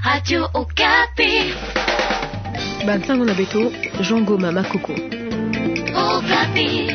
Radio Okapi. Bantango na beto, Jean Goma Makoko. Okapi.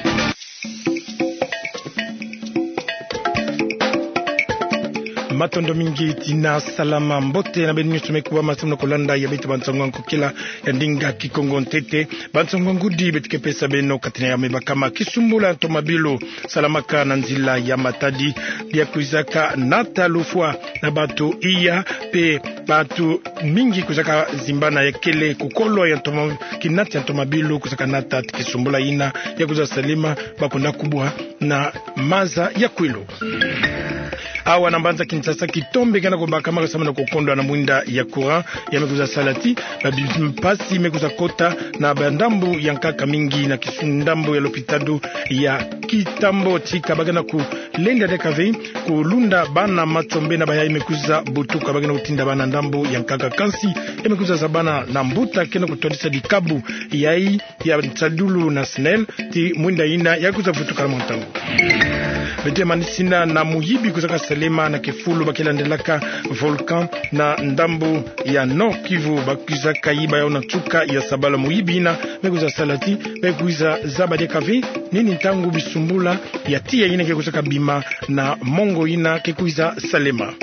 Matondo mingi tina salama mbote na beni tumekuwa masomo kolanda ya bitu bantsongo nkokela ya ndinga kikongo ntete bantsongo ngudi betike pesa beno katina ya mebakama kisumbula ntomabilo salamaka na nzila ya matadi bia kuizaka natalufwa na batu iya pe batu mingi kuzaka zimbana ya kele kukolo ya kinati ya ntomabilo kuzaka nata kisumbula ina ya kuza salima bakonda kubwa na maza ya kwilo awa nambanza Kinshasa kitombe kana kubaka mara sama na kukondwa na mwinda ya courant ya mekuza salati mpasi mekuza kota na bandambu ya nkaka mingi na kisundambu ya lopitado ya kitambo tika bagana kulenda dekave kulunda bana machombe na bayai mekuza butuka bagana utinda bana ndambu ya nkaka kansi ya mekuza zabana na mbuta kena kutolisa dikabu yai ya tsadulu na snel ti mwinda ina ya kuza butuka na montango bete manisina na muyibi kuzaka salema na kefulu bakilandelaka volcan na ndambu ya Nord Kivu bakuzaka yiba ya onatsuka ya sabala muyibi na mekuza salati bekuiza zabade kavi nini tangu bisumbula ya tia ina kekuzaka bima na mongo ina kekuiza salema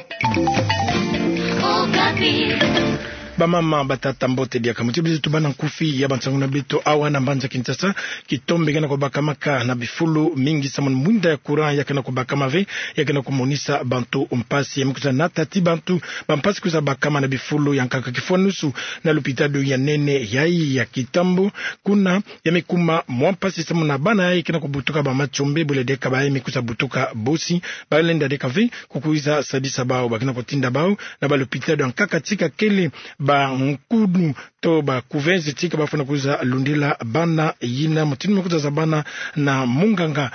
Okapi. bamama batata mbote dia kamutibizi tubana nkufi ya bansangu na beto awa na mbanza Kinshasa kitombe kana kubakamaka na bifulu mingi samon mwinda ya courant ya kana kubakamave ya kana kumonisa bantu mpasi ya mkuza natati bantu bampasi kuza bakama na bifulu ya nkaka kifuanusu na lupitado ya nene yai ya kitambo kuna ya mekuma mwampasi samon na bana ya kana kubutuka ba machombe bule deka ba ya mekuza butuka bosi ba lenda deka ve kukuiza sadisa bao bakina kutinda bao na ba lupitado ya nkaka tika kele ba nkudu to ba kuvenzi tika bafuna kuza lundila bana yina mutini mekuza zabana na munganga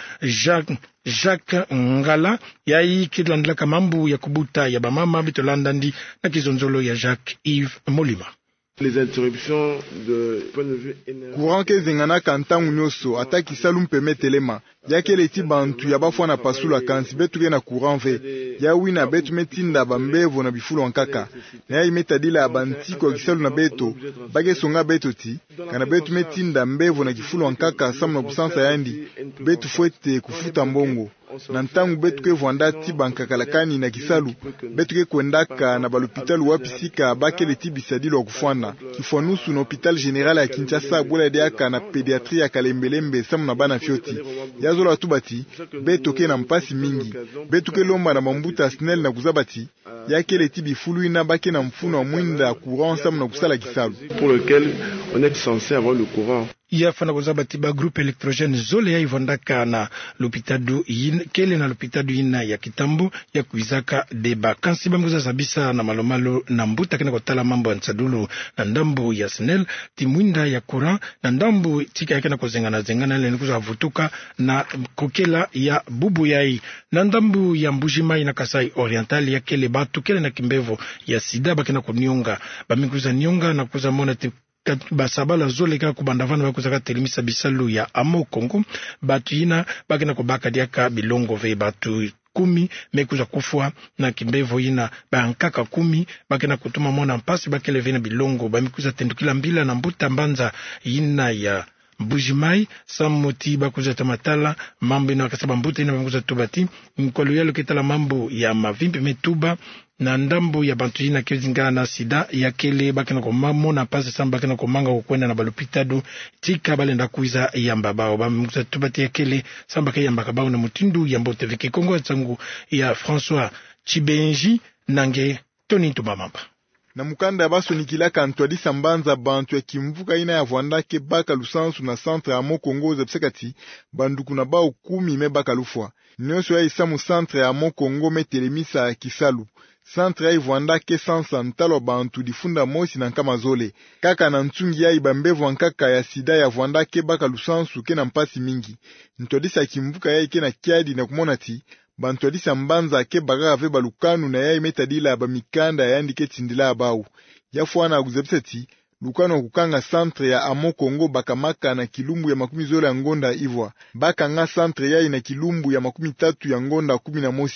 Jacques Ngala yai kilandila kamambu ya kubuta ya bamama bitolanda ndi na kizonzolo ya Jacques Yves Molima. Les interruptions de point de vue énergétique. Courant ke zingana kantangu nyoso ataki salum pemetelema yake leti bantu ya bafwa na pasula kansi betuke na courant ve ya wina betu metinda bambevo na bifulu wankaka na ya imetadila ya bantiko kisalu na beto bage songa beto ti kana betu metinda mbevo na kifulu wankaka samu na busansa yandi betu fuete kufuta mbongo na ntangu betuke vwanda ti bankakalakani na kisalu betuke kwendaka na balopitalu wapisika bake leti bisadilo wa kufwana kifuanusu na hopital general ya Kinshasa bula deaka na pediatri ya kalembelembe samu na bana fioti yazola watubati betoke na mpasi mingi betuke lomba na mambuta snel na kuzabati yake leti bifulu ina bake na mfuno wa mwinda courant samu na kusala kisalu pour lequel on est censé avoir le courant. Ya fana kuzabati ba groupe électrogène zole ya ivondaka na lopitado yin kele na lopitado ina ya kitambo ya kuizaka deba kansi bambuza sabisa na malomalo na mbuta kena kotala mambo ya nsadulu na ndambo ya snel timwinda ya courant na ndambo tika ya kena zengana ile nikuza vutuka na kokela ya bubu yai na ndambo ya mbujima ina Kasai Oriental ya kele batu kele na kimbevo ya sida bakena kunionga bamikuza nionga na kuza mona basabala zole ka kubandavana bakuzaka telimisa bisalu ya amo Kongo batu ina bakena kubaka diaka bilongo ve batu 10 mekuza kufwa na kimbevo ina bankaka 10 bakena kutuma mwana mpasi bakele vena bilongo bamikuza tendukila mbila na mbuta mbanza ina ya Mbujimai samoti bakuza tamatala mambo ina kasaba mbuta ina bakuza tubati nkolo yalo ketala mambo ya mavimbi metuba na ndambo ya bantu ina kezingana na sida ya kele bakena ko mamo na pase samba bakena ko manga kukwenda na balopitado tika balenda kuiza ya mbabao bamukuza tubati ya kele samba kaya mbakabao na mutindu ya mbote viki Kongo tsangu ya François Chibenji nange Tony Tumamamba na mukanda ya baso nikilaka ntwadisa mbanza bantu ya kimvuka ina ya vwandake baka lusansu na centre ya Mokongo za psekati banduku na bao 10 me baka lufwa nyoso ya isamu centre ya Mokongo metelemisa ya kisalu centre ya ivwandake sansa ntalo bantu difunda mosi na nkama zole kaka na ntsungi ya ibambevu nkaka ya sida ya vwandake baka lusansu ke na mpasi mingi ntwadisa ya kimvuka ya ike na kiadi na kumona ti bantu adisa mbanza ke bagara ve balukanu na ya imetadila bamikanda ya yandike tindila abau yafuana aguzepseti lukano kukanga centre ya Amo Kongo bakamaka na kilumbu ya 10 ya ngonda ivwa baka nga centre ya ina kilumbu ya 13 ya ngonda 11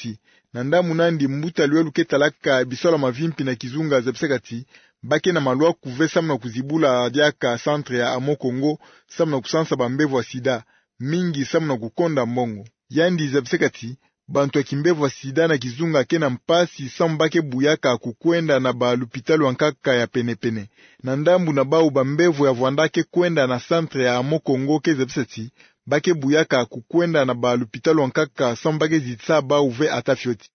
na ndamu nandi mbuta liwe luketalaka bisola mavimpi na kizunga zabisakati bake na malwa kuve samna kuzibula diaka centre ya Amo Kongo samna kusansa bambevu wa sida mingi samna kukonda mbongo yandi zabisakati bantu ya kimbevu wa sida na kizunga kena mpasi sambake buyaka kukwenda na ba lupitalo wankaka ya penepene na ndambu na bau bambevu ya vwandake kwenda na centre ya Amo Kongo ke zabisati bake buyaka kukwenda na ba lupitalo wankaka sambake zitsa ba uve atafioti.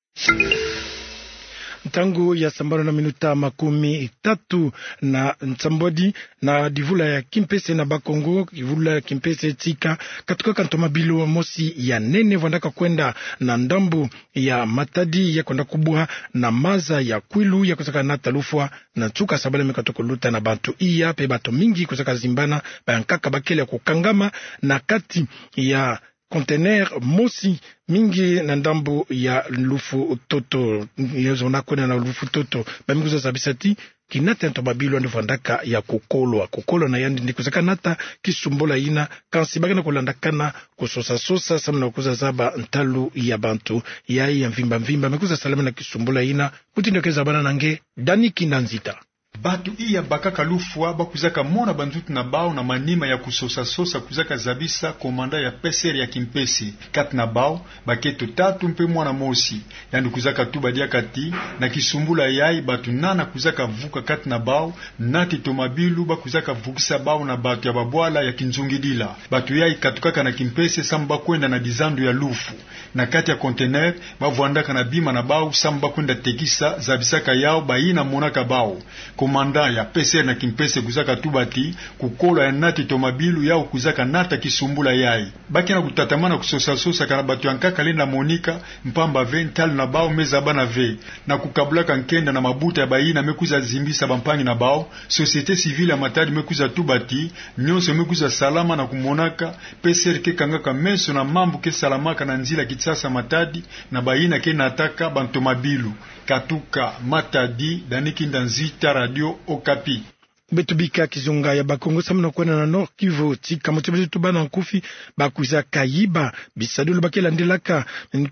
Tangu ya sambano na minuta 30 na Nsambodi na divula ya Kimpese na Bakongo, divula ya Kimpese tika katika kantoma Bilo mosi ya nene vandaka kwenda na ndambu ya Matadi ya kwenda kubuha na maza ya Kwilu ya kusaka na Talufwa na Tsuka Sabale mekatoko luta na bantu iya pe bato mingi kusaka zimbana bayankaka bakele ya kukangama na kati ya conteneur mosi mingi na ndambo ya lufu toto yezo nakona na lufu toto bamiguza zabisati kinata nto babilo ndo vandaka ya kokolo na yandi ndikusaka nata kisumbola ina kansi bagana kulandakana kusosa samna kuza zaba ntalu ya bantu ya mvimba mekuza salama na kisumbola ina kutindokeza bana nange Dani Kinanzita. Batu iya bakaka lufwa bakuzaka mona banzutu na bao na manima ya kusosa kuzaka zabisa komanda ya PSR ya Kimpese kat na bao baketo 3 mpe mwana mosi yani kuzaka tu badia kati na kisumbula yai batu nana kuzaka vuka kat na bao nati tomabilu bakuzaka vukisa bao na batu ya babwala ya Kinzungidila batu yai katukaka na Kimpese samba kwenda na dizandu ya lufu na kati ya container bavwandaka na bima na bao samba kwenda tekisa zabisaka yao baina monaka bao komanda ya PSR na Kimpese kuzaka tubati kukola ya nati tomabilu yao kuzaka nata kisumbula yai baki na kutatamana kusosa kana batu yankaka lenda monika mpamba ve ntal na bao meza bana ve na kukabulaka nkenda na mabuta ya baina mekuza zimbisa bampangi na bao societe civile ya Matadi mekuza tubati nyonso mekuza salama na kumonaka PSR ke kangaka meso na mambu ke salamaka na nzila kitsasa Matadi na baina ke nataka bantomabilu katuka Matadi Dani Kinanzita Radio Okapi. Betubika kizunga ya Bakongo samna kwena na Nord Kivu tika motibetu tubana nkufi bakuza kayiba bisadulu bakela ndelaka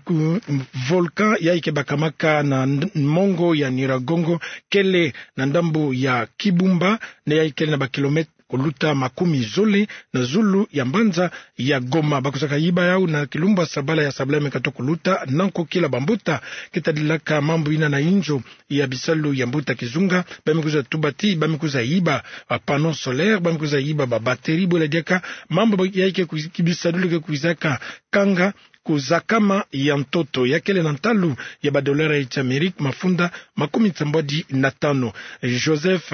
volcan ya ike bakamaka na mongo ya Niragongo kele na ndambu ya Kibumba na ya ike na bakilometre kuluta 10 na Zulu ya Mbanza ya Goma bakusaka yiba yao na Kilumba Sabala ya Sabala mekato kuluta nanko kila bambuta kitadilaka mambo ina na injo ya bisalu ya mbuta kizunga bamikuza tubati bamikuza yiba panon solaire bamikuza yiba bateri bola diaka mambo yake kibisadulu ke kuizaka kanga kuzakama ya mtoto yakele na ntalu ya badolera ya Amerika mafunda 15 Joseph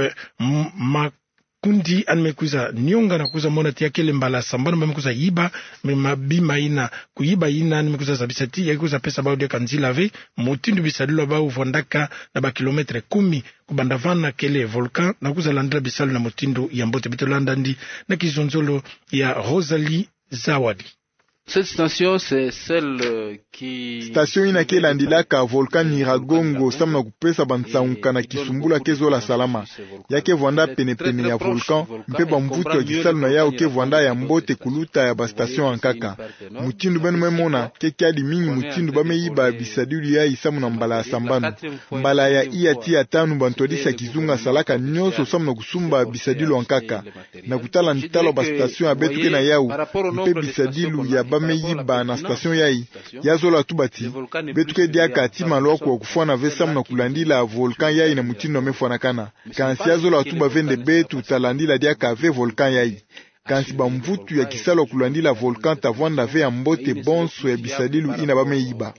Kundi anmekuza nyonga na kuza mona tiakele mbala sambano mbamekuza yiba mabima ina kuyiba ina anmekuza zabisati ya kuza pesa bao de kanzila ve motindu bisadula bao vondaka na ba kilometre 10 kubandavana kele volcan na kuza landra bisalu na motindu ya mbote bitolanda ndi na kizonzolo ya Rosalie Zawadi. Cette station c'est celle qui station inake landilaka volcan Niragongo samna kupesa bansaunka na kisumbula kezo la salama yake vwanda penepene ya volcan mpe bamvuto ya kisalu na yao ke vwanda ya mbote kuluta ya bastation ankaka mutindu benu memona keke adi mingi mutindu bameyiba bisadulu ya isamu na mbala ya sambano mbala ya iati ya tanu bantodisa kizunga salaka nyoso samna kusumba bisadulu ankaka na kutala ntalo bastation ya betuke na yao mpe bisadulu ya bameyiba na station yai yazola tubati betuke diaka atima loko kufwana vesamu na kulandila volcan yai na mutindo mefwana kana kansi yazola tuba vende betu talandila diaka ve volcan yai kansi bamvutu ya kisalo kulandila volcan tavwanda ve ya mbote bonso ya bisadilu ina bameyiba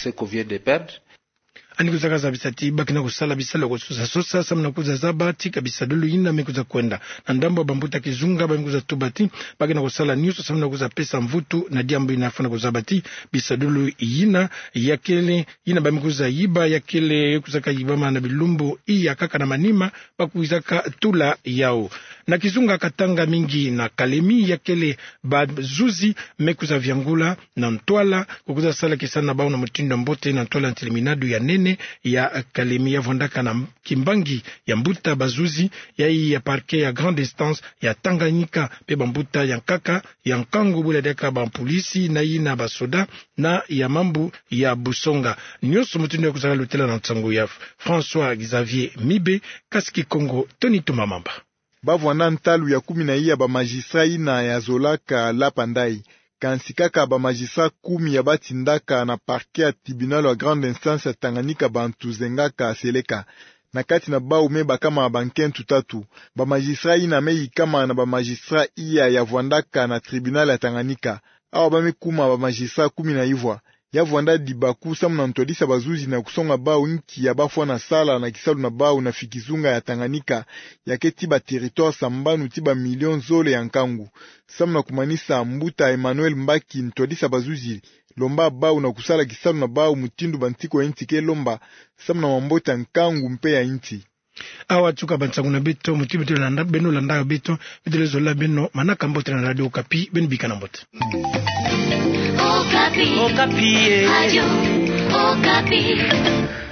Anikuza zabisati bakina kusala bisala kusosa samna kuza zabati kabisa dulu ina mekuza kwenda na ndambo bambuta kizunga bamekuza tubati bakina kusala nyuso samna kuza pesa mvutu na diambo inafana kuzabati bisadulu ina yakele ina bamekuza yiba yakele kuzaka yiba mana bilumbu iya kaka na manima bakuzaka tula yao na Kizunga Katanga mingi na Kalemi ya kele bazuzi mekuza vyangula na Ntwala kukuza sala kisana bao na Mutindo Mbote na Ntwala Ntiliminadu ya nene ya Kalemi ya Vondaka na Kimbangi ya Mbuta bazuzi ya hii ya parke ya grande instance ya Tanganyika pe Bambuta ya Nkaka ya Nkango bula deka bampolisi na hii na basoda na ya mambu ya Busonga nyoso Mutindo ya kuzala lutela na Ntango ya François Xavier Mibe Kasiki Kongo Tony Tumamamba bavwana ntalu ya 10 ya ba magistrat ina ya Zolaka Lapandai kansi kaka ba magistrat 10 ya batindaka na parquet ya tribunal ya grande instance ya Tanganyika bantu zengaka seleka na kati na bao meba kama bankentu tatu ba magistrat ina mei kama na ba magistrat ya vwandaka na tribunal ya Tanganyika awa bamekuma ba magistrat 10 na ivwa ya vwanda dibaku samu na ntodisa bazuzi na kusonga bao nki ya bafwa na sala na kisalu na bao na fikizunga ya Tanganyika ya ketiba territoire sambanu tiba milion zole ya nkangu samu na kumanisa Mbuta Emmanuel Mbaki ntodisa bazuzi lomba bao na kusala kisalu na bao mutindu bantiko ya inti ke lomba samu na mambota nkangu mpe ya inti awa tuka bantangu na beto mutibete landa beno landa beto bitelezo la beno manaka mbote na radio Okapi ben bikana mbote Okapi. Okapi. Radio Okapi.